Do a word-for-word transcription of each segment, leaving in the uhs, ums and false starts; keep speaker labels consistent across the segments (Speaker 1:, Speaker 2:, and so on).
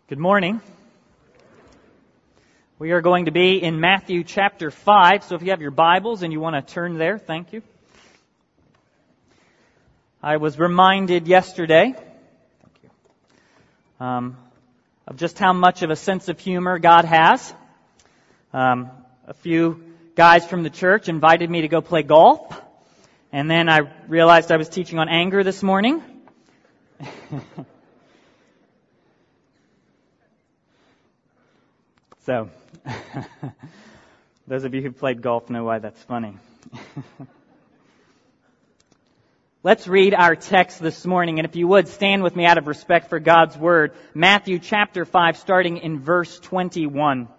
Speaker 1: Good morning. We are going to be in Matthew chapter five, so if you have your Bibles and you want to turn there, thank you. I was reminded yesterday thank you, um, of just how much of a sense of humor God has. Um, a few guys from the church invited me to go play golf, and then I realized I was teaching on anger this morning. So, those of you who've played golf know why that's funny. Let's read our text this morning, and if you would, stand with me out of respect for God's Word. Matthew chapter five, starting in verse twenty-one.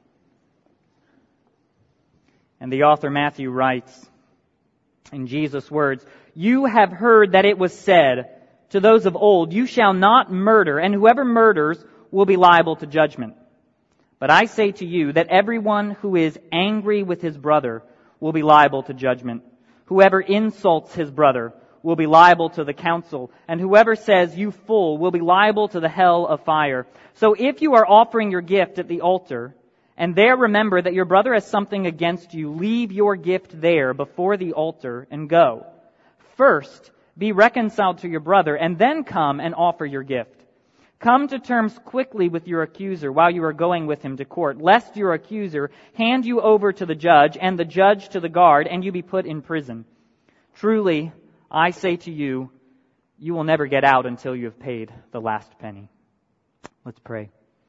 Speaker 1: And the author Matthew writes, in Jesus' words, "You have heard that it was said to those of old, 'You shall not murder, and whoever murders will be liable to judgment.' But I say to you that everyone who is angry with his brother will be liable to judgment. Whoever insults his brother will be liable to the council, and whoever says, 'You fool,' will be liable to the hell of fire. So if you are offering your gift at the altar, and there remember that your brother has something against you, leave your gift there before the altar and go. First, be reconciled to your brother, and then come and offer your gift. Come to terms quickly with your accuser while you are going with him to court, lest your accuser hand you over to the judge and the judge to the guard, and you be put in prison. Truly, I say to you, you will never get out until you have paid the last penny." Let's pray.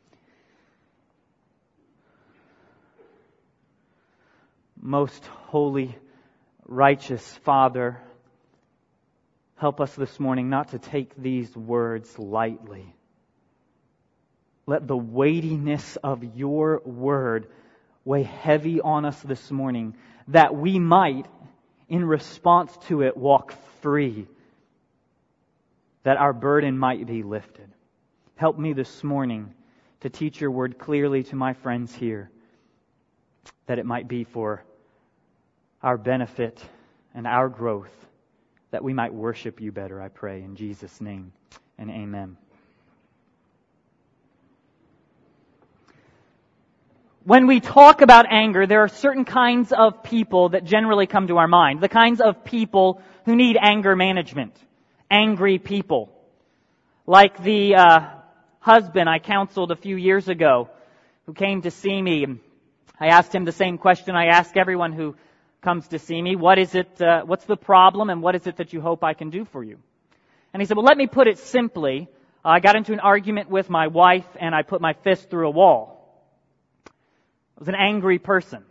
Speaker 1: Most holy, righteous Father, help us this morning not to take these words lightly. Let the weightiness of your word weigh heavy on us this morning, that we might, in response to it, walk free, that our burden might be lifted. Help me this morning to teach your word clearly to my friends here, that it might be for our benefit and our growth, that we might worship you better, I pray, in Jesus' name, and amen. When we talk about anger, there are certain kinds of people that generally come to our mind. The kinds of people who need anger management. Angry people. Like the uh, husband I counseled a few years ago who came to see me. I asked him the same question I ask everyone who comes to see me. What is it, uh, what's the problem, and what is it that you hope I can do for you? And he said, well, let me put it simply. I got into an argument with my wife, and I put my fist through a wall. I was an angry person.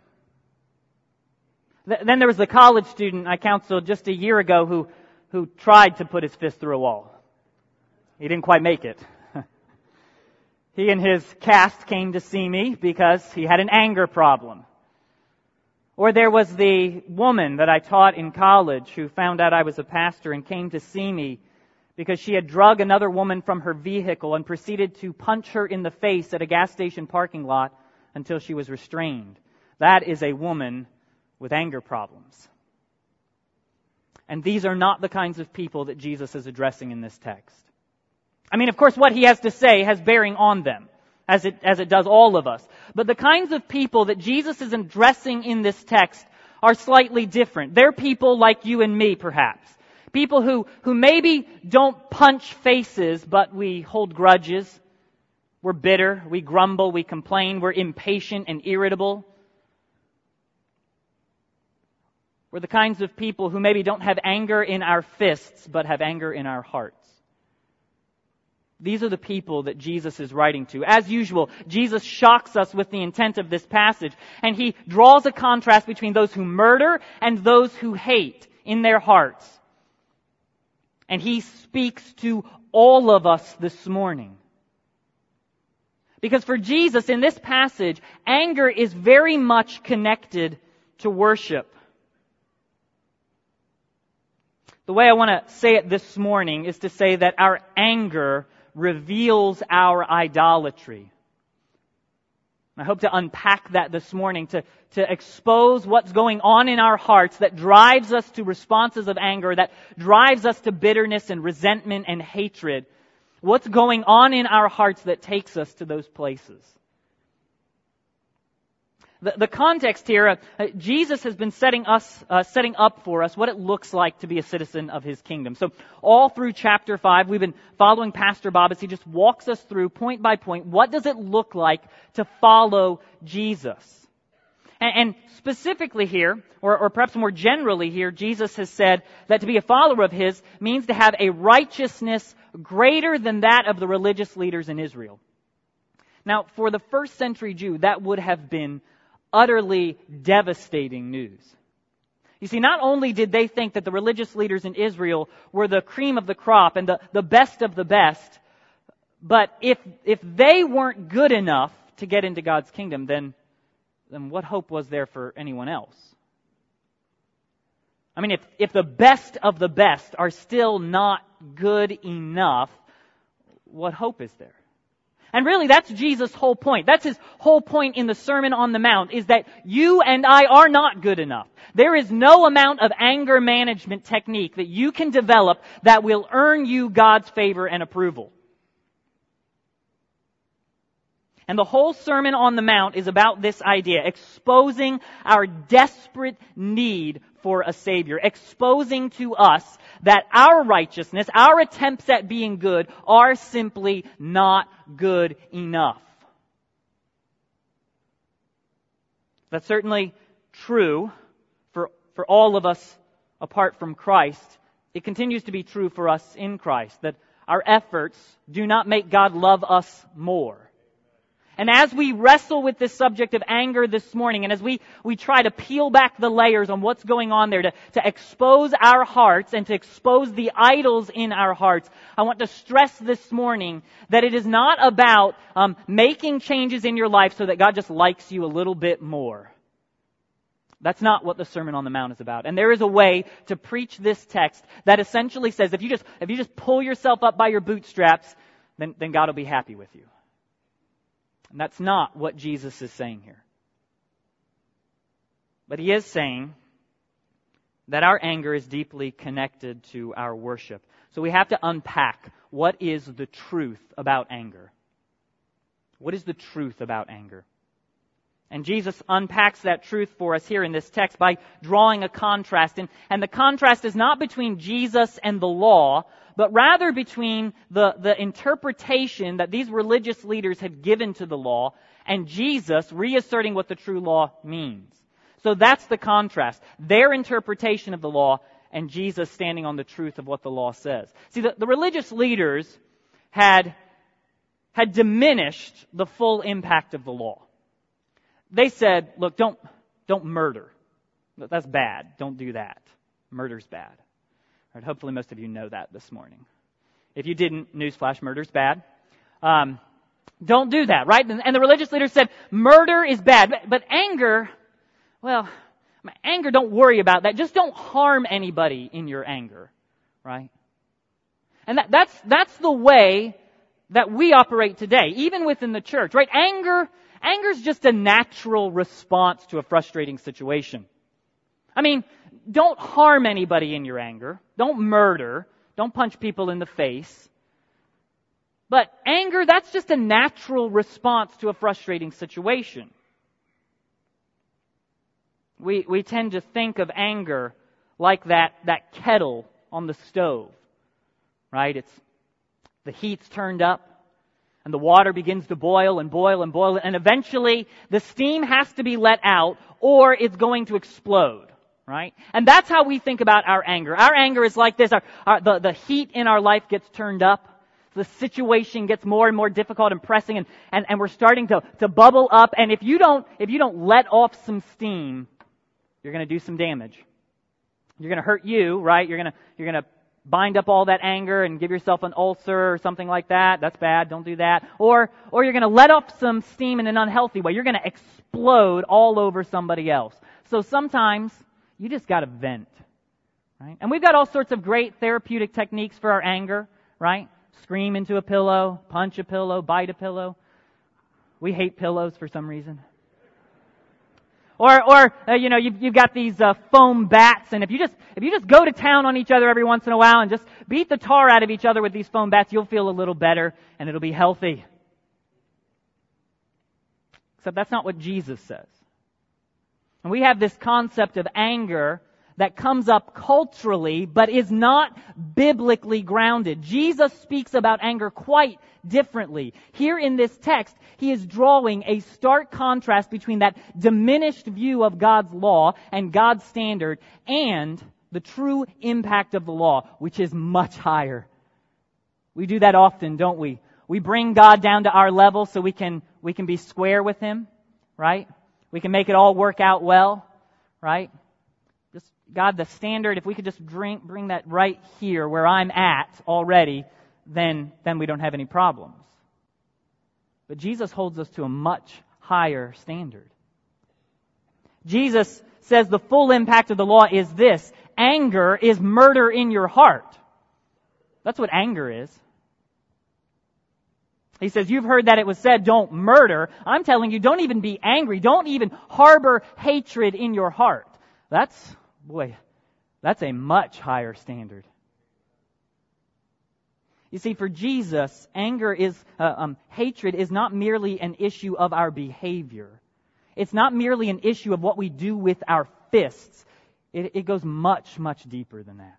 Speaker 1: Then there was the college student I counseled just a year ago who, who tried to put his fist through a wall. He didn't quite make it. He and his cast came to see me because he had an anger problem. Or there was the woman that I taught in college who found out I was a pastor and came to see me because she had drug another woman from her vehicle and proceeded to punch her in the face at a gas station parking lot until she was restrained. That is a woman with anger problems. And these are not the kinds of people that Jesus is addressing in this text. I mean, of course, what he has to say has bearing on them, as it, as it does all of us. But the kinds of people that Jesus is addressing in this text are slightly different. They're people like you and me, perhaps. People who, who maybe don't punch faces, but we hold grudges. We're bitter, we grumble, we complain, we're impatient and irritable. We're the kinds of people who maybe don't have anger in our fists, but have anger in our hearts. These are the people that Jesus is writing to. As usual, Jesus shocks us with the intent of this passage, and he draws a contrast between those who murder and those who hate in their hearts. And he speaks to all of us this morning. Because for Jesus, in this passage, anger is very much connected to worship. The way I want to say it this morning is to say that our anger reveals our idolatry. I hope to unpack that this morning, to, to expose what's going on in our hearts that drives us to responses of anger, that drives us to bitterness and resentment and hatred. What's going on in our hearts that takes us to those places? The, the context here, uh, Jesus has been setting us, uh, setting up for us what it looks like to be a citizen of His kingdom. So all through chapter five, we've been following Pastor Bob as he just walks us through point by point, what does it look like to follow Jesus? And, and specifically here, or, or perhaps more generally here, Jesus has said that to be a follower of His means to have a righteousness greater than that of the religious leaders in Israel. Now, for the first century Jew, that would have been utterly devastating news. You see, not only did they think that the religious leaders in Israel were the cream of the crop and the, the best of the best, but if if they weren't good enough to get into God's kingdom, then, then what hope was there for anyone else? I mean, if, if the best of the best are still not good enough, what hope is there? And really, that's Jesus' whole point. That's His whole point in the Sermon on the Mount, is that you and I are not good enough. There is no amount of anger management technique that you can develop that will earn you God's favor and approval. And the whole Sermon on the Mount is about this idea, exposing our desperate need for a Savior, exposing to us that our righteousness, our attempts at being good, are simply not good enough. That's certainly true for, for all of us apart from Christ. It continues to be true for us in Christ, that our efforts do not make God love us more. And as we wrestle with this subject of anger this morning, and as we, we try to peel back the layers on what's going on there, to, to expose our hearts and to expose the idols in our hearts, I want to stress this morning that it is not about um, making changes in your life so that God just likes you a little bit more. That's not what the Sermon on the Mount is about. And there is a way to preach this text that essentially says, if you just, if you just pull yourself up by your bootstraps, then, then God will be happy with you. And that's not what Jesus is saying here. But He is saying that our anger is deeply connected to our worship. So we have to unpack what is the truth about anger. What is the truth about anger? And Jesus unpacks that truth for us here in this text by drawing a contrast. And, and the contrast is not between Jesus and the law, but rather between the, the interpretation that these religious leaders had given to the law and Jesus reasserting what the true law means. So that's the contrast. Their interpretation of the law and Jesus standing on the truth of what the law says. See, the, the religious leaders had, had diminished the full impact of the law. They said, look, don't, don't murder. That's bad. Don't do that. Murder's bad. Right, hopefully most of you know that this morning. If you didn't, newsflash, murder's bad. Um, don't do that, right? And, and the religious leaders said, murder is bad. But, but anger, well, anger, don't worry about that. Just don't harm anybody in your anger, right? And that, that's, that's the way that we operate today, even within the church, right? Anger, anger is just a natural response to a frustrating situation. I mean, don't harm anybody in your anger. Don't murder. Don't punch people in the face. But anger, that's just a natural response to a frustrating situation. We we tend to think of anger like that, that kettle on the stove, right? It's the heat's turned up and the water begins to boil and boil and boil, and eventually the steam has to be let out or it's going to explode. Right? And that's how we think about our anger. Our anger is like this. Our, our, the, the heat in our life gets turned up. The situation gets more and more difficult and pressing, and, and, and we're starting to, to bubble up. And if you don't, if you don't let off some steam, you're going to do some damage. You're going to hurt you, right? You're going to, you're going to bind up all that anger and give yourself an ulcer or something like that. That's bad. Don't do that. Or, or you're going to let off some steam in an unhealthy way. You're going to explode all over somebody else. So sometimes you just got to vent, right? And we've got all sorts of great therapeutic techniques for our anger, right? Scream into a pillow, punch a pillow, bite a pillow. We hate pillows for some reason. Or, or uh, you know, you've, you've got these uh, foam bats, and if you just if you just go to town on each other every once in a while and just beat the tar out of each other with these foam bats, you'll feel a little better, and it'll be healthy. Except that's not what Jesus says. And we have this concept of anger that comes up culturally, but is not biblically grounded. Jesus speaks about anger quite differently. Here in this text, he is drawing a stark contrast between that diminished view of God's law and God's standard and the true impact of the law, which is much higher. We do that often, don't we? We bring God down to our level so we can we can be square with Him, right? We can make it all work out well, right? Just God, the standard, if we could just bring, bring that right here where I'm at already, then, then we don't have any problems. But Jesus holds us to a much higher standard. Jesus says the full impact of the law is this: anger is murder in your heart. That's what anger is. He says, you've heard that it was said, don't murder. I'm telling you, don't even be angry. Don't even harbor hatred in your heart. That's, boy, that's a much higher standard. You see, for Jesus, anger is, uh, um, hatred is not merely an issue of our behavior. It's not merely an issue of what we do with our fists. It, it goes much, much deeper than that.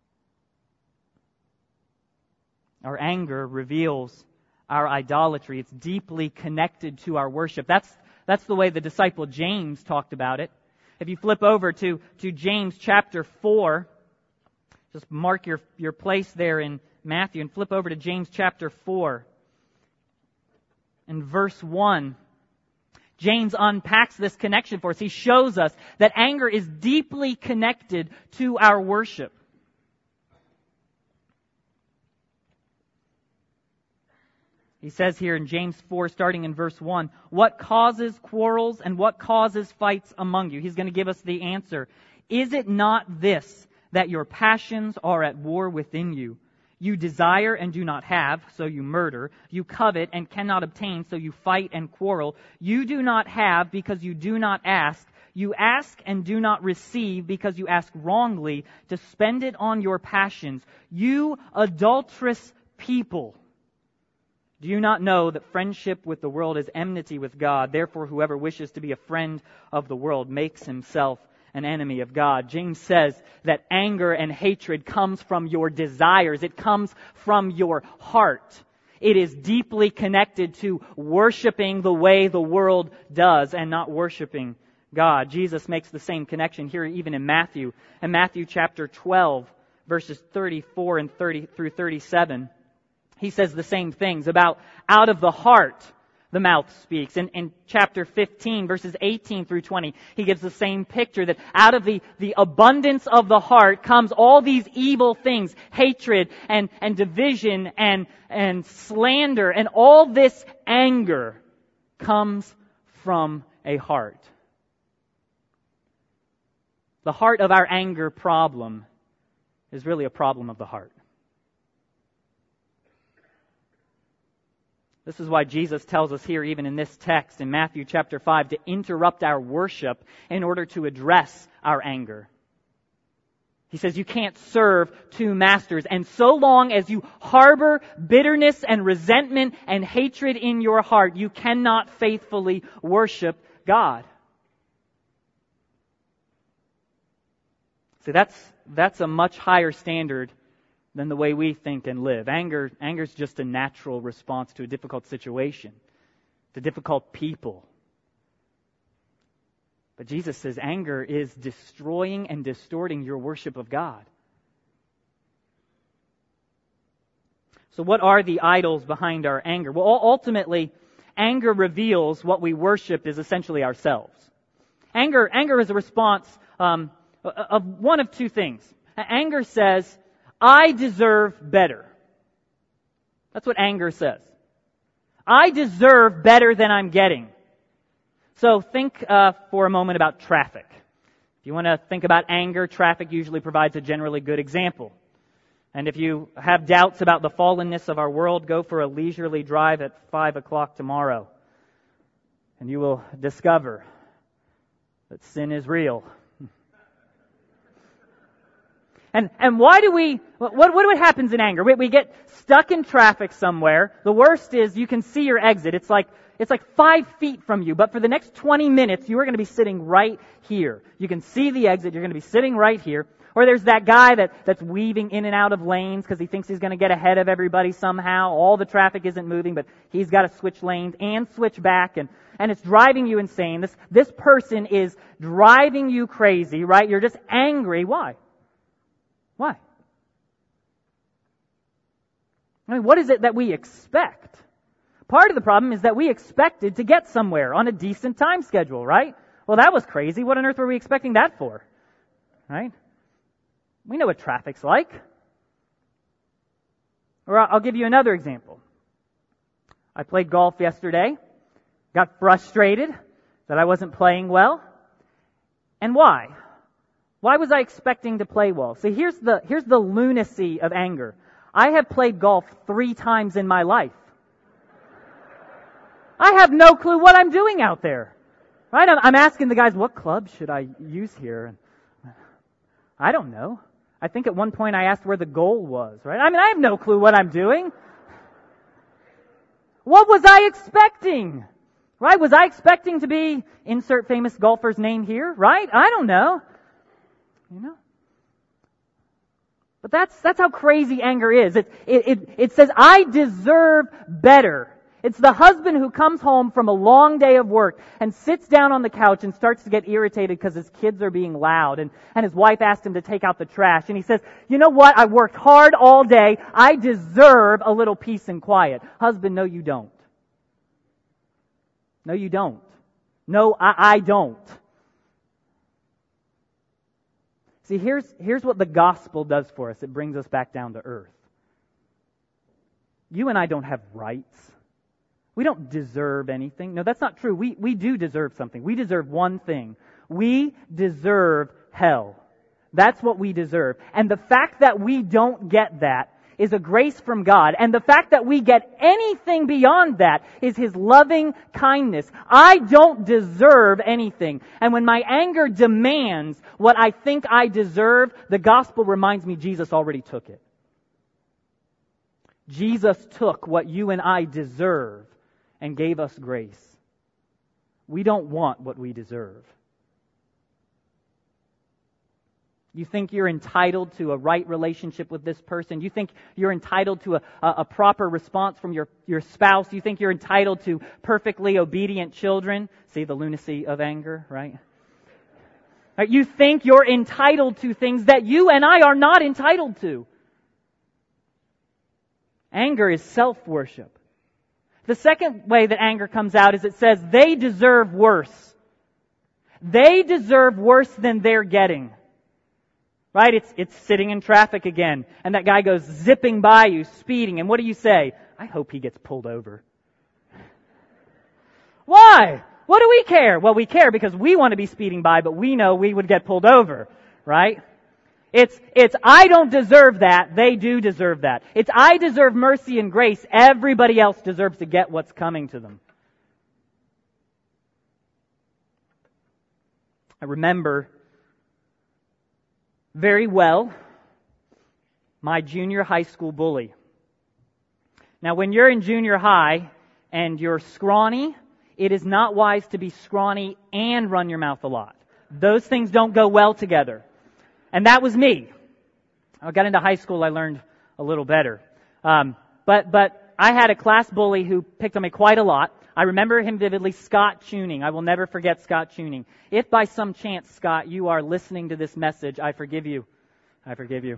Speaker 1: Our anger reveals our idolatry. It's deeply connected to our worship. That's, that's the way the disciple James talked about it. If you flip over to, to James chapter four, just mark your, your place there in Matthew and flip over to James chapter four. In verse one, James unpacks this connection for us. He shows us that anger is deeply connected to our worship. He says here in James four, starting in verse one, what causes quarrels and what causes fights among you? He's going to give us the answer. Is it not this, that your passions are at war within you? You desire and do not have, so you murder. You covet and cannot obtain, so you fight and quarrel. You do not have because you do not ask. You ask and do not receive because you ask wrongly to spend it on your passions. You adulterous people! Do you not know that friendship with the world is enmity with God? Therefore, whoever wishes to be a friend of the world makes himself an enemy of God. James says that anger and hatred comes from your desires. It comes from your heart. It is deeply connected to worshiping the way the world does and not worshiping God. Jesus makes the same connection here even in Matthew. In Matthew chapter twelve, verses thirty-four and thirty through thirty-seven. He says the same things about out of the heart the mouth speaks. In, in chapter fifteen, verses eighteen through twenty, he gives the same picture that out of the, the abundance of the heart comes all these evil things, hatred and, and division and, and slander, and all this anger comes from a heart. The heart of our anger problem is really a problem of the heart. This is why Jesus tells us here, even in this text in Matthew chapter five, to interrupt our worship in order to address our anger. He says you can't serve two masters. And so long as you harbor bitterness and resentment and hatred in your heart, you cannot faithfully worship God. See, that's, that's a much higher standard than the way we think and live. Anger, anger is just a natural response to a difficult situation, to difficult people. But Jesus says anger is destroying and distorting your worship of God. So what are the idols behind our anger? Well, ultimately, anger reveals what we worship is essentially ourselves. Anger, anger is a response um, of one of two things. Anger says, I deserve better. That's what anger says. I deserve better than I'm getting. So think uh, for a moment about traffic. If you want to think about anger, traffic usually provides a generally good example. And if you have doubts about the fallenness of our world, go for a leisurely drive at five o'clock tomorrow. And you will discover that sin is real. And and why do we, what, what happens in anger? We, we get stuck in traffic somewhere. The worst is you can see your exit. It's like, it's like five feet from you, but for the next twenty minutes, you are going to be sitting right here. You can see the exit. You're going to be sitting right here. Or there's that guy that, that's weaving in and out of lanes because he thinks he's going to get ahead of everybody somehow. All the traffic isn't moving, but he's got to switch lanes and switch back, and, and it's driving you insane. This, this person is driving you crazy, right? You're just angry. Why? Why? I mean, what is it that we expect? Part of the problem is that we expected to get somewhere on a decent time schedule, right? Well, that was crazy. What on earth were we expecting that for? Right? We know what traffic's like. Or I'll give you another example. I played golf yesterday, got frustrated that I wasn't playing well. And why? Why was I expecting to play well? See, here's the, here's the lunacy of anger. I have played golf three times in my life. I have no clue what I'm doing out there. Right? I'm, I'm asking the guys, what club should I use here? I don't know. I think at one point I asked where the goal was, right? I mean, I have no clue what I'm doing. What was I expecting? Right? Was I expecting to be, insert famous golfer's name here, right? I don't know. You know? But that's that's how crazy anger is. It, it, it, it says, I deserve better. It's the husband who comes home from a long day of work and sits down on the couch and starts to get irritated because his kids are being loud, and, and his wife asked him to take out the trash. And he says, you know what? I worked hard all day. I deserve a little peace and quiet. Husband, no, you don't. No, you don't. No, I, I don't. See, here's, here's what the gospel does for us. It brings us back down to earth. You and I don't have rights. We don't deserve anything. No, that's not true. We, we do deserve something. We deserve one thing. We deserve hell. That's what we deserve. And the fact that we don't get that is a grace from God. And the fact that we get anything beyond that is His loving kindness. I don't deserve anything. And when my anger demands what I think I deserve, the gospel reminds me Jesus already took it. Jesus took what you and I deserve and gave us grace. We don't want what we deserve. You think you're entitled to a right relationship with this person. You think you're entitled to a, a, a proper response from your, your spouse. You think you're entitled to perfectly obedient children. See the lunacy of anger, right? Right? You think you're entitled to things that you and I are not entitled to. Anger is self-worship. The second way that anger comes out is it says they deserve worse. They deserve worse than they're getting. Right? It's it's sitting in traffic again, and that guy goes zipping by you, speeding, and what do you say? I hope he gets pulled over. Why? What do we care? Well, we care because we want to be speeding by, but we know we would get pulled over, right? It's it's I don't deserve that, they do deserve that. It's I deserve mercy and grace, everybody else deserves to get what's coming to them. I remember very well my junior high school bully. Now, when you're in junior high and you're scrawny, it is not wise to be scrawny and run your mouth a lot. Those things don't go well together. And that was me. I got into high school, I learned a little better. Um, but but I had a class bully who picked on me quite a lot. I remember him vividly, Scott Tuning. I will never forget Scott Tuning. If by some chance, Scott, you are listening to this message, I forgive you. I forgive you.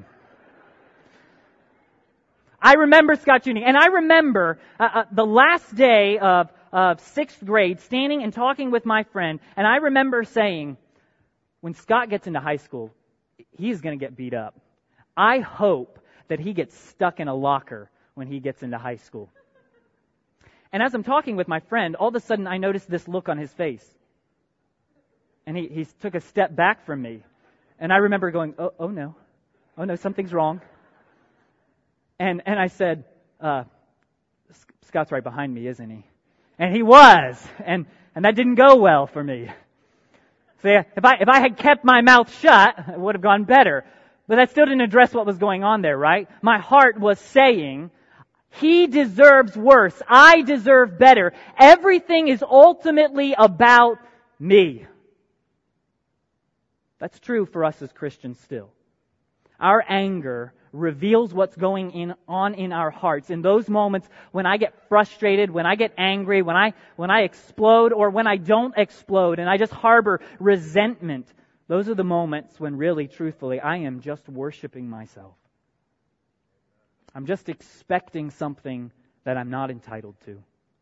Speaker 1: I remember Scott Tuning. And I remember uh, uh, the last day of, of sixth grade, standing and talking with my friend. And I remember saying, when Scott gets into high school, he's going to get beat up. I hope that he gets stuck in a locker when he gets into high school. And as I'm talking with my friend, all of a sudden I noticed this look on his face. And he, he took a step back from me. And I remember going, oh, oh no. Oh no, something's wrong. And and I said, uh, Scott's right behind me, isn't he? And he was. And, and that didn't go well for me. See, if I, if I had kept my mouth shut, it would have gone better. But that still didn't address what was going on there, right? My heart was saying, he deserves worse. I deserve better. Everything is ultimately about me. That's true for us as Christians still. Our anger reveals what's going in, on in our hearts. In those moments when I get frustrated, when I get angry, when I, when I explode, or when I don't explode and I just harbor resentment, those are the moments when really, truthfully, I am just worshiping myself. I'm just expecting something that I'm not entitled to.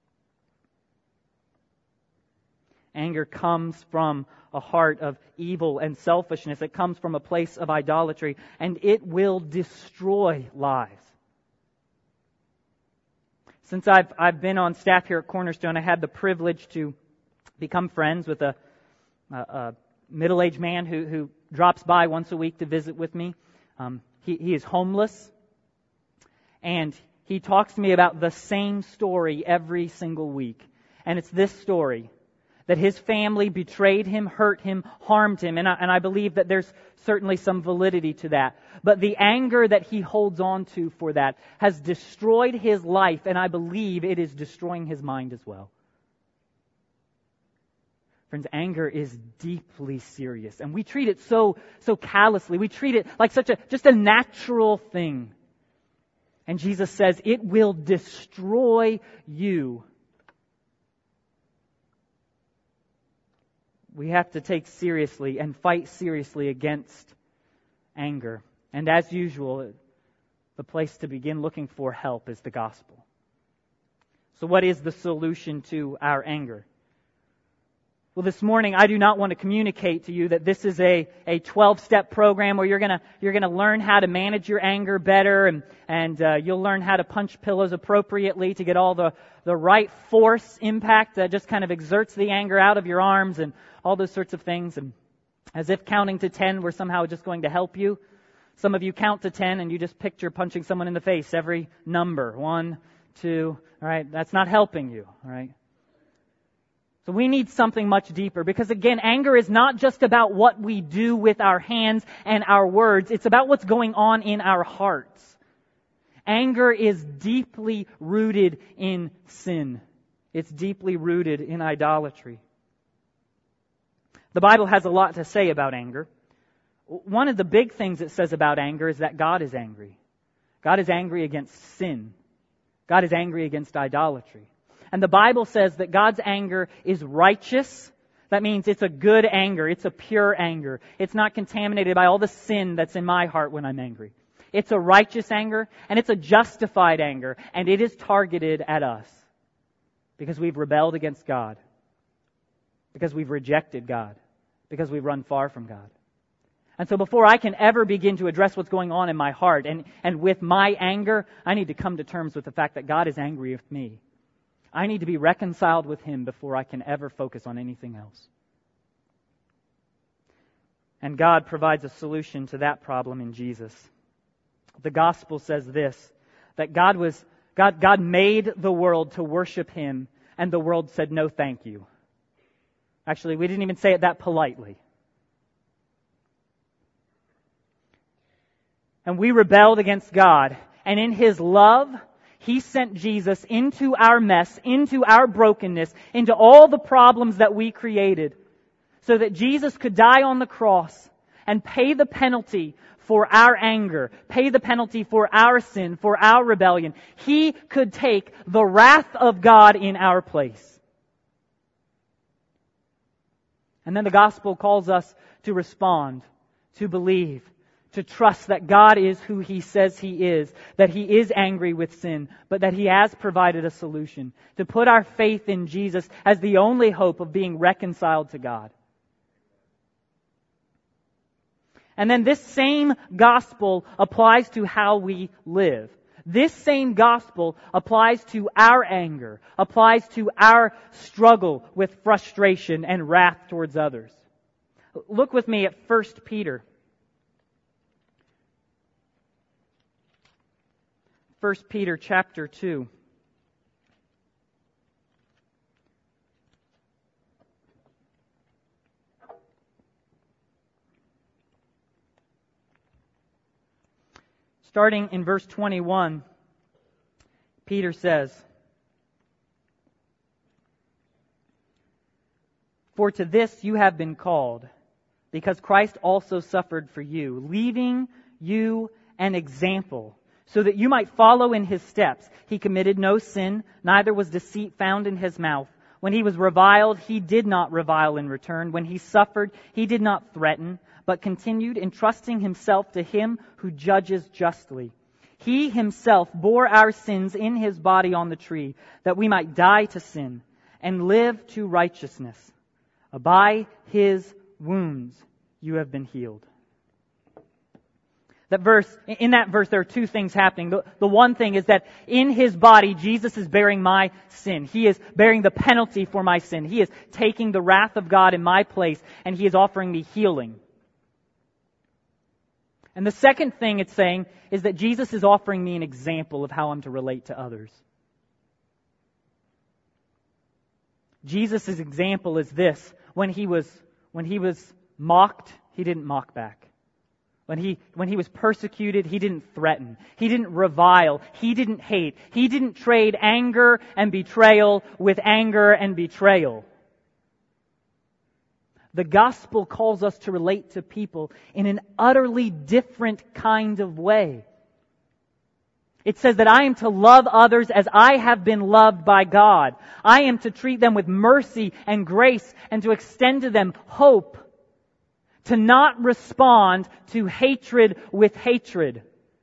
Speaker 1: Anger comes from a heart of evil and selfishness. It comes from a place of idolatry, and it will destroy lives. Since I've I've been on staff here at Cornerstone, I had the privilege to become friends with a, a, a middle-aged man who, who drops by once a week to visit with me. Um, he, he is homeless, and he talks to me about the same story every single week. And it's this story, that his family betrayed him, hurt him, harmed him. And I, and I believe that there's certainly some validity to that. But the anger that he holds on to for that has destroyed his life, and I believe it is destroying his mind as well. Friends, anger is deeply serious, and we treat it so, so callously. We treat it like such a, just a natural thing. And Jesus says, it will destroy you. We have to take seriously and fight seriously against anger. And as usual, the place to begin looking for help is the gospel. So what is the solution to our anger? Well, this morning I do not want to communicate to you that this is a, a twelve-step program where you're gonna you're gonna learn how to manage your anger better, and and uh, you'll learn how to punch pillows appropriately to get all the the right force impact that just kind of exerts the anger out of your arms and all those sorts of things, and as if counting to ten were somehow just going to help you. Some of you count to ten and you just picture punching someone in the face every number. One, two, all right, that's not helping you, all right? So we need something much deeper, because again, anger is not just about what we do with our hands and our words. It's about what's going on in our hearts. Anger is deeply rooted in sin. It's deeply rooted in idolatry. The Bible has a lot to say about anger. One of the big things it says about anger is that God is angry. God is angry against sin. God is angry against idolatry. And the Bible says that God's anger is righteous. That means it's a good anger. It's a pure anger. It's not contaminated by all the sin that's in my heart when I'm angry. It's a righteous anger, and it's a justified anger, and it is targeted at us because we've rebelled against God, because we've rejected God, because we've run far from God. And so before I can ever begin to address what's going on in my heart and, and with my anger, I need to come to terms with the fact that God is angry with me. I need to be reconciled with Him before I can ever focus on anything else. And God provides a solution to that problem in Jesus. The gospel says this, that God was God, God made the world to worship Him, and the world said, no, thank you. Actually, we didn't even say it that politely. And we rebelled against God, and in His love, He sent Jesus into our mess, into our brokenness, into all the problems that we created, so that Jesus could die on the cross and pay the penalty for our anger, pay the penalty for our sin, for our rebellion. He could take the wrath of God in our place. And then the gospel calls us to respond, to believe, to trust that God is who He says He is, that He is angry with sin, but that He has provided a solution, to put our faith in Jesus as the only hope of being reconciled to God. And then this same gospel applies to how we live. This same gospel applies to our anger, applies to our struggle with frustration and wrath towards others. Look with me at First Peter. First Peter chapter two. starting in verse twenty-one, Peter says, "For to this you have been called, because Christ also suffered for you, leaving you an example, so that you might follow in His steps. He committed no sin, neither was deceit found in His mouth. When He was reviled, He did not revile in return. When He suffered, He did not threaten, but continued entrusting Himself to Him who judges justly. He Himself bore our sins in His body on the tree, that we might die to sin and live to righteousness. By His wounds you have been healed." That verse, in that verse, there are two things happening. The, the one thing is that in His body, Jesus is bearing my sin. He is bearing the penalty for my sin. He is taking the wrath of God in my place, and He is offering me healing. And the second thing it's saying is that Jesus is offering me an example of how I'm to relate to others. Jesus' example is this. When he was, when he was mocked, He didn't mock back. When he, when he was persecuted, He didn't threaten. He didn't revile. He didn't hate. He didn't trade anger and betrayal with anger and betrayal. The gospel calls us to relate to people in an utterly different kind of way. It says that I am to love others as I have been loved by God. I am to treat them with mercy and grace and to extend to them hope. To not respond to hatred with hatred.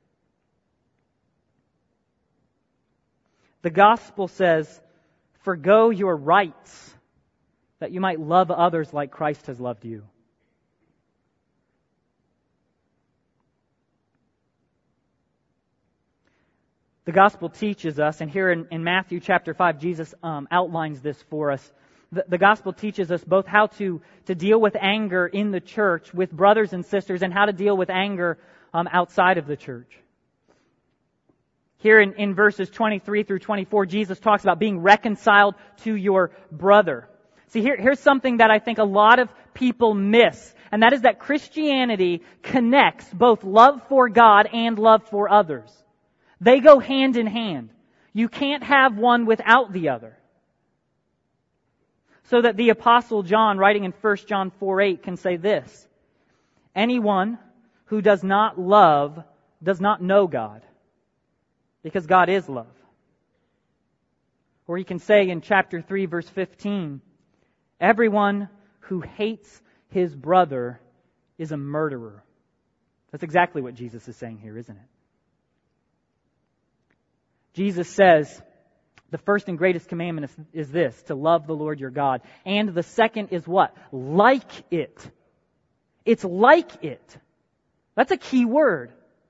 Speaker 1: The gospel says, "Forgo your rights, that you might love others like Christ has loved you." The gospel teaches us, and here in, in Matthew chapter five, Jesus um, outlines this for us. The, the gospel teaches us both how to, to deal with anger in the church with brothers and sisters, and how to deal with anger um, outside of the church. Here in, in verses twenty-three through twenty-four, Jesus talks about being reconciled to your brother. See, here, here's something that I think a lot of people miss, and that is that Christianity connects both love for God and love for others. They go hand in hand. You can't have one without the other. So that the Apostle John, writing in First John four eight, can say this: "Anyone who does not love does not know God, because God is love." Or he can say in chapter three, verse fifteen, "Everyone who hates his brother is a murderer." That's exactly what Jesus is saying here, isn't it? Jesus says, the first and greatest commandment is, is this, to love the Lord your God. And the second is what? Like it. It's like it. That's a key word.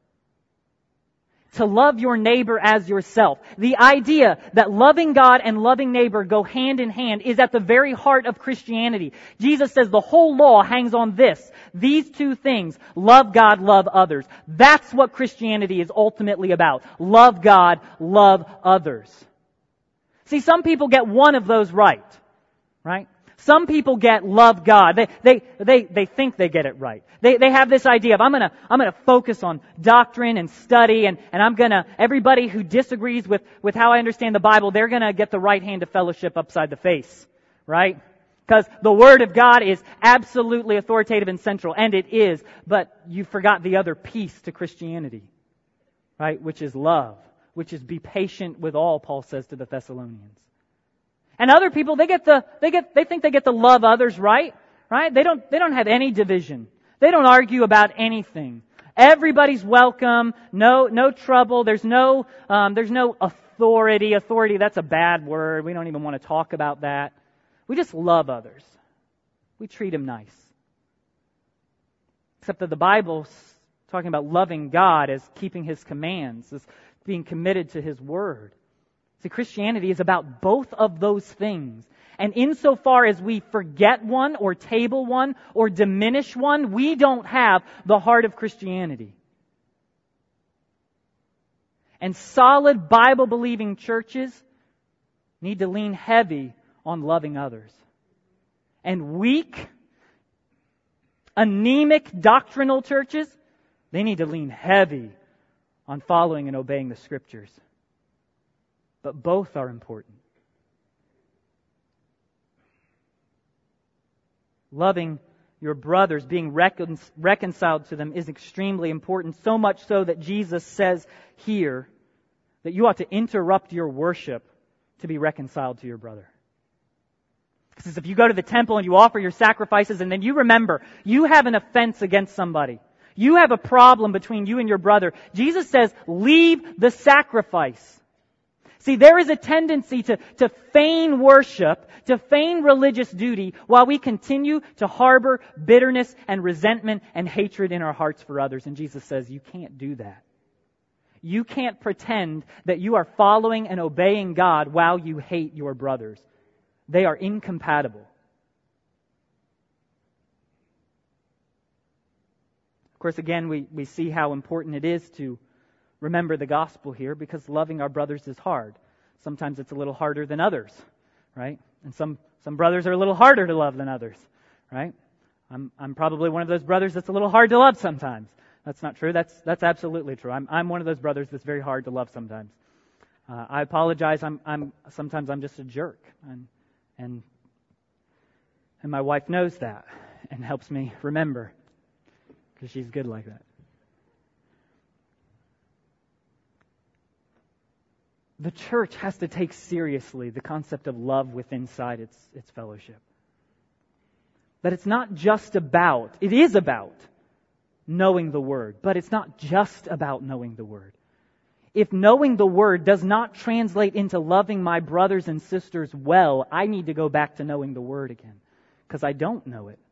Speaker 1: To love your neighbor as yourself. The idea that loving God and loving neighbor go hand in hand is at the very heart of Christianity. Jesus says the whole law hangs on this. These two things. Love God, love others. That's what Christianity is ultimately about. Love God, love others. See, some people get one of those right, right? Some people get love God. They, they, they, they think they get it right. They, they have this idea of, I'm gonna, I'm gonna focus on doctrine and study, and, and I'm gonna, everybody who disagrees with, with how I understand the Bible, they're gonna get the right hand of fellowship upside the face, right? Because the Word of God is absolutely authoritative and central, and it is, but you forgot the other piece to Christianity, right? Which is love. Which is be patient with all, Paul says to the Thessalonians. And other people, they get the, they get, they think they get to love others, right? Right? They don't, they don't have any division. They don't argue about anything. Everybody's welcome. No, no trouble. There's no, um, there's no authority. Authority, that's a bad word. We don't even want to talk about that. We just love others. We treat them nice. Except that the Bible's talking about loving God as keeping His commands, as being committed to His Word. See, Christianity is about both of those things. And insofar as we forget one or table one or diminish one, we don't have the heart of Christianity. And solid Bible-believing churches need to lean heavy on loving others. And weak, anemic doctrinal churches, they need to lean heavy on following and obeying the Scriptures. But both are important. Loving your brothers, being recon- reconciled to them is extremely important, so much so that Jesus says here that you ought to interrupt your worship to be reconciled to your brother. Because if you go to the temple and you offer your sacrifices and then you remember you have an offense against somebody, you have a problem between you and your brother, Jesus says, leave the sacrifice. See, there is a tendency to, to feign worship, to feign religious duty, while we continue to harbor bitterness and resentment and hatred in our hearts for others. And Jesus says, you can't do that. You can't pretend that you are following and obeying God while you hate your brothers. They are incompatible. Of course, again, we, we see how important it is to remember the gospel here, because loving our brothers is hard. Sometimes it's a little harder than others, right? And some, some brothers are a little harder to love than others, right? I'm, I'm probably one of those brothers that's a little hard to love sometimes. That's not true. That's, that's absolutely true. I'm, I'm one of those brothers that's very hard to love sometimes. Uh, I apologize. I'm, I'm, sometimes I'm just a jerk. And, and, and my wife knows that and helps me remember, because she's good like that. The church has to take seriously the concept of love within inside its, its fellowship. That it's not just about, it is about knowing the Word, but it's not just about knowing the Word. If knowing the Word does not translate into loving my brothers and sisters well, I need to go back to knowing the Word again, because I don't know it.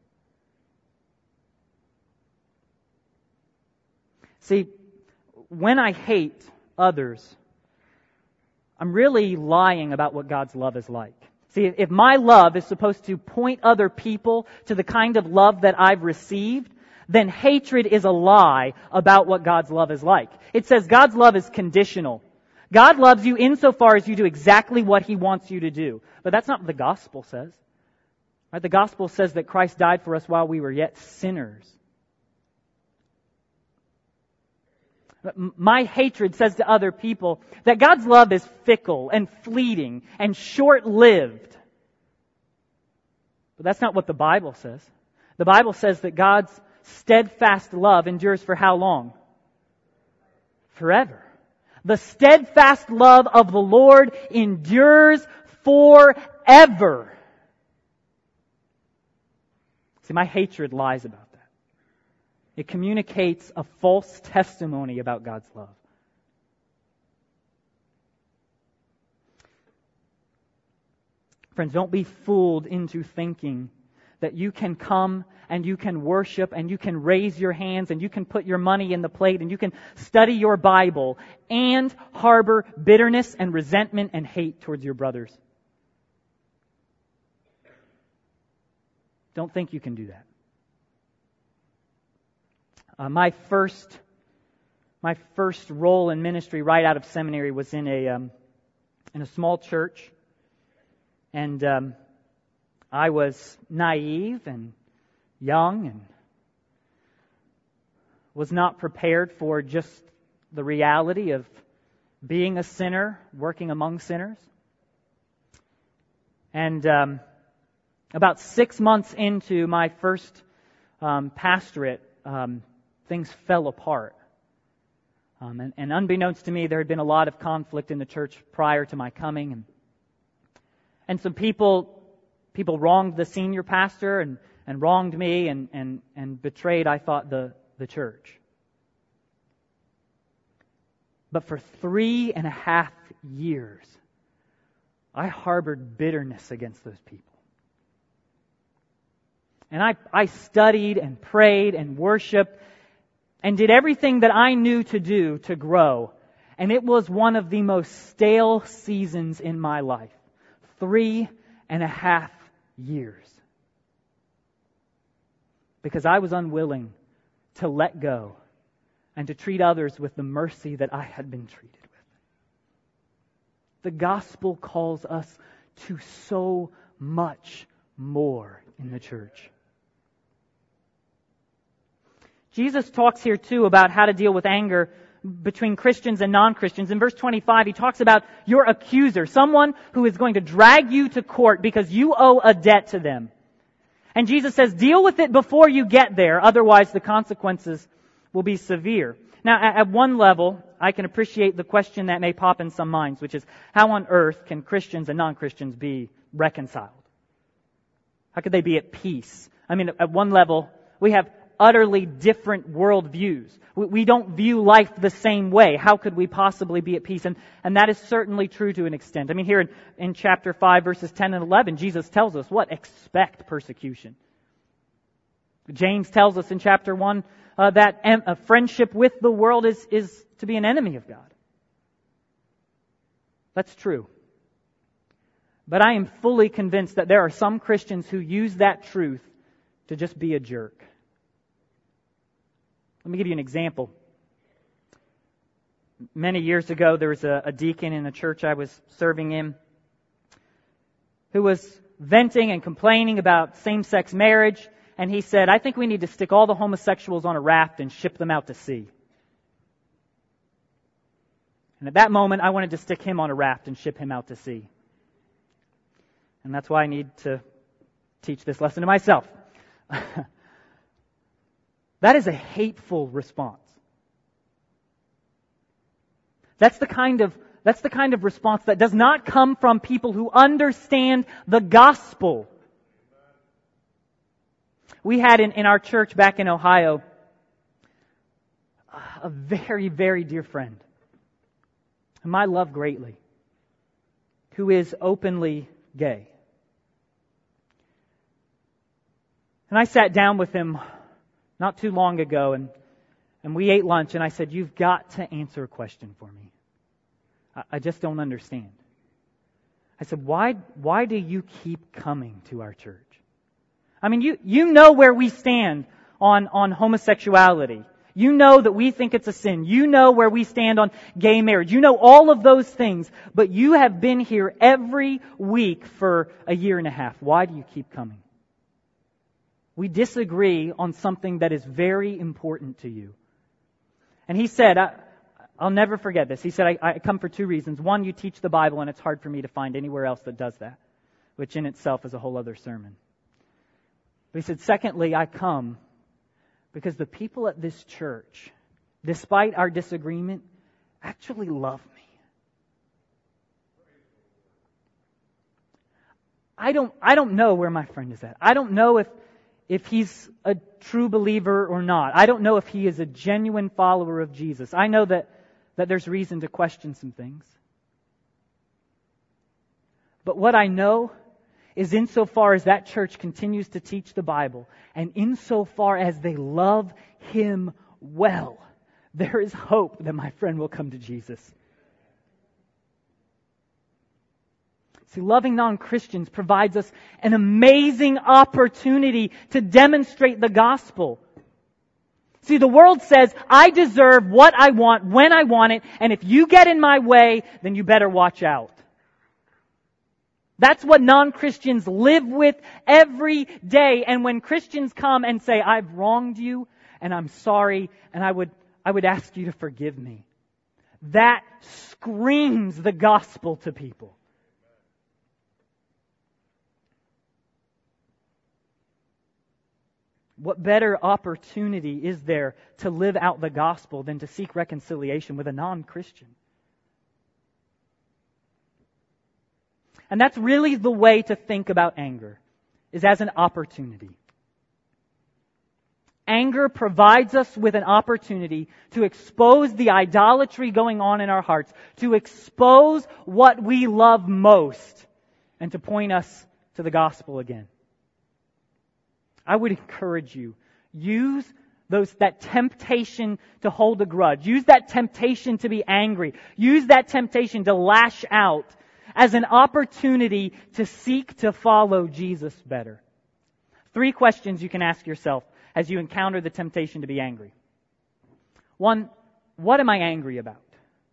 Speaker 1: See, when I hate others, I'm really lying about what God's love is like. See, if my love is supposed to point other people to the kind of love that I've received, then hatred is a lie about what God's love is like. It says God's love is conditional. God loves you insofar as you do exactly what He wants you to do. But that's not what the gospel says. Right? The gospel says that Christ died for us while we were yet sinners. My hatred says to other people that God's love is fickle and fleeting and short-lived. But that's not what the Bible says. The Bible says that God's steadfast love endures for how long? Forever. The steadfast love of the Lord endures forever. See, my hatred lies about that. It communicates a false testimony about God's love. Friends, don't be fooled into thinking that you can come and you can worship and you can raise your hands and you can put your money in the plate and you can study your Bible and harbor bitterness and resentment and hate towards your brothers. Don't think you can do that. Uh, my first, my first role in ministry right out of seminary was in a um, in a small church, and um, I was naive and young and was not prepared for just the reality of being a sinner, working among sinners. And um, about six months into my first um, pastorate, um, things fell apart. Um, and, and unbeknownst to me, there had been a lot of conflict in the church prior to my coming. And, and some people people wronged the senior pastor and, and wronged me and, and, and betrayed, I thought, the, the church. But for three and a half years, I harbored bitterness against those people. And I, I studied and prayed and worshiped and did everything that I knew to do to grow. And it was one of the most stale seasons in my life. Three and a half years. Because I was unwilling to let go and to treat others with the mercy that I had been treated with. The gospel calls us to so much more in the church. Jesus talks here too about how to deal with anger between Christians and non-Christians. In verse twenty-five, he talks about your accuser, someone who is going to drag you to court because you owe a debt to them. And Jesus says, deal with it before you get there, otherwise the consequences will be severe. Now, at one level, I can appreciate the question that may pop in some minds, which is, how on earth can Christians and non-Christians be reconciled? How could they be at peace? I mean, at one level, we have utterly different worldviews. We don't view life the same way. How could we possibly be at peace? And, and that is certainly true to an extent. I mean, here in, in chapter five, verses ten and eleven, Jesus tells us what? Expect persecution. James tells us in chapter one uh, that em- a friendship with the world is, is to be an enemy of God. That's true. But I am fully convinced that there are some Christians who use that truth to just be a jerk. Let me give you an example. Many years ago, there was a, a deacon in a church I was serving in who was venting and complaining about same-sex marriage, and he said, I think we need to stick all the homosexuals on a raft and ship them out to sea. And at that moment, I wanted to stick him on a raft and ship him out to sea. And that's why I need to teach this lesson to myself. That is a hateful response. That's the kind of, that's the kind of response that does not come from people who understand the gospel. We had in, in our church back in Ohio a very, very dear friend, whom I love greatly, who is openly gay. And I sat down with him not too long ago, and, and we ate lunch, and I said, you've got to answer a question for me. I, I just don't understand. I said, why, why do you keep coming to our church? I mean, you, you know where we stand on, on homosexuality. You know that we think it's a sin. You know where we stand on gay marriage. You know all of those things, but you have been here every week for a year and a half. Why do you keep coming? We disagree on something that is very important to you. And he said, I, I'll never forget this. He said, I, I come for two reasons. One, you teach the Bible, and it's hard for me to find anywhere else that does that, which in itself is a whole other sermon. But he said, secondly, I come because the people at this church, despite our disagreement, actually love me. I don't, I don't know where my friend is at. I don't know if If he's a true believer or not. I don't know if he is a genuine follower of Jesus. I know that, that there's reason to question some things. But what I know is insofar as that church continues to teach the Bible, and insofar as they love him well, there is hope that my friend will come to Jesus. See, loving non-Christians provides us an amazing opportunity to demonstrate the gospel. See, the world says, I deserve what I want when I want it, and if you get in my way, then you better watch out. That's what non-Christians live with every day. And when Christians come and say, I've wronged you, and I'm sorry, and I would, I would ask you to forgive me, that screams the gospel to people. What better opportunity is there to live out the gospel than to seek reconciliation with a non-Christian? And that's really the way to think about anger, is as an opportunity. Anger provides us with an opportunity to expose the idolatry going on in our hearts, to expose what we love most, and to point us to the gospel again. I would encourage you, use those, that temptation to hold a grudge. Use that temptation to be angry. Use that temptation to lash out as an opportunity to seek to follow Jesus better. Three questions you can ask yourself as you encounter the temptation to be angry. One, what am I angry about?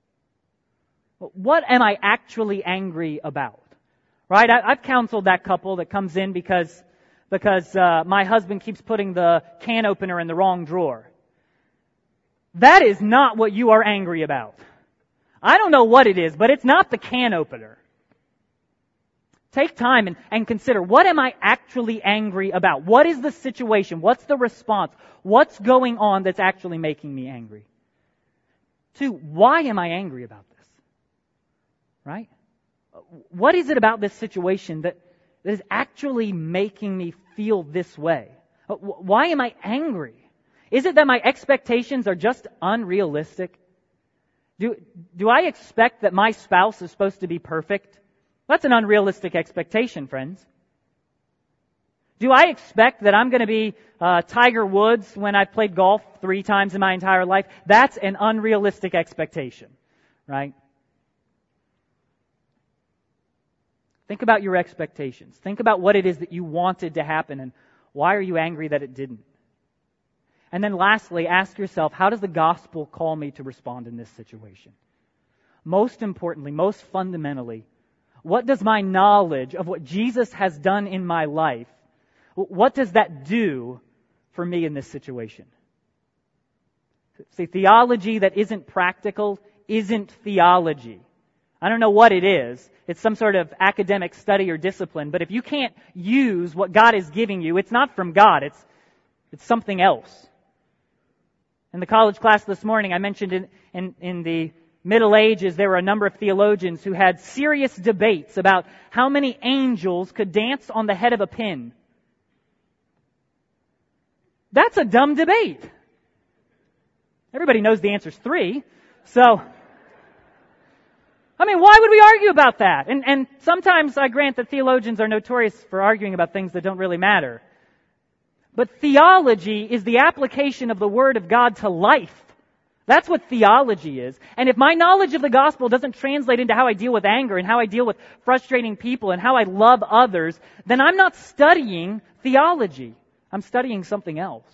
Speaker 1: What am I actually angry about? Right? I, I've counseled that couple that comes in because because uh, my husband keeps putting the can opener in the wrong drawer. That is not what you are angry about. I don't know what it is, but it's not the can opener. Take time and, and consider, what am I actually angry about? What is the situation? What's the response? What's going on that's actually making me angry? Two, why am I angry about this? Right? What is it about this situation that, that is actually making me feel this way? Why am I angry? Is it that my expectations are just unrealistic? Do, do I expect that my spouse is supposed to be perfect? That's an unrealistic expectation, friends. Do I expect that I'm going to be uh, Tiger Woods when I've played golf three times in my entire life? That's an unrealistic expectation, right? Think about your expectations. Think about what it is that you wanted to happen and why are you angry that it didn't? And then lastly, ask yourself, how does the gospel call me to respond in this situation? Most importantly, most fundamentally, what does my knowledge of what Jesus has done in my life, what does that do for me in this situation? See, theology that isn't practical isn't theology. I don't know what it is. It's some sort of academic study or discipline, but if you can't use what God is giving you, it's not from God, it's it's something else. In the college class this morning, I mentioned in, in, in the Middle Ages, there were a number of theologians who had serious debates about how many angels could dance on the head of a pin. That's a dumb debate. Everybody knows the answer's three. So, I mean, why would we argue about that? And, and sometimes I grant that theologians are notorious for arguing about things that don't really matter. But theology is the application of the Word of God to life. That's what theology is. And if my knowledge of the gospel doesn't translate into how I deal with anger and how I deal with frustrating people and how I love others, then I'm not studying theology. I'm studying something else.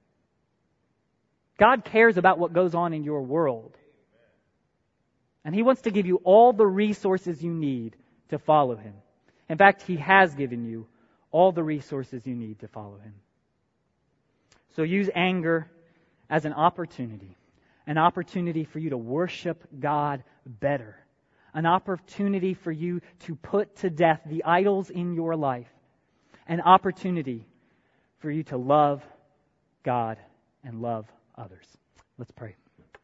Speaker 1: God cares about what goes on in your world. And He wants to give you all the resources you need to follow Him. In fact, He has given you all the resources you need to follow Him. So use anger as an opportunity. An opportunity for you to worship God better. An opportunity for you to put to death the idols in your life. An opportunity for you to love God and love others. Let's pray.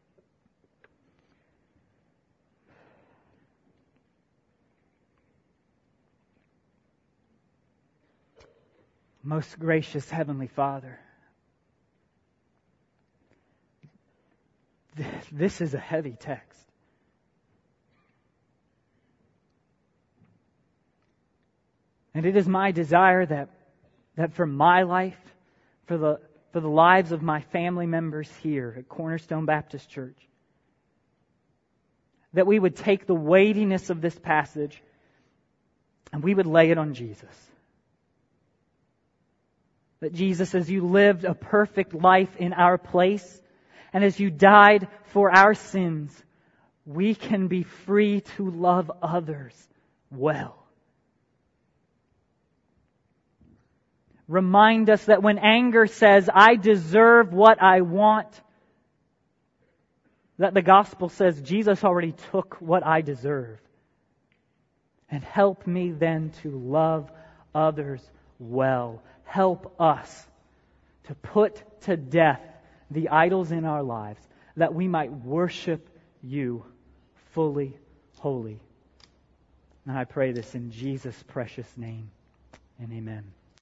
Speaker 1: Most gracious Heavenly Father, this is a heavy text. And it is my desire that, that for my life, for the, for the lives of my family members here at Cornerstone Baptist Church, that we would take the weightiness of this passage and we would lay it on Jesus. That Jesus, as you lived a perfect life in our place, and as you died for our sins, we can be free to love others well. Remind us that when anger says, I deserve what I want, that the gospel says, Jesus already took what I deserve. And help me then to love others well. Help us to put to death the idols in our lives, that we might worship you fully, holy. And I pray this in Jesus' precious name, and amen.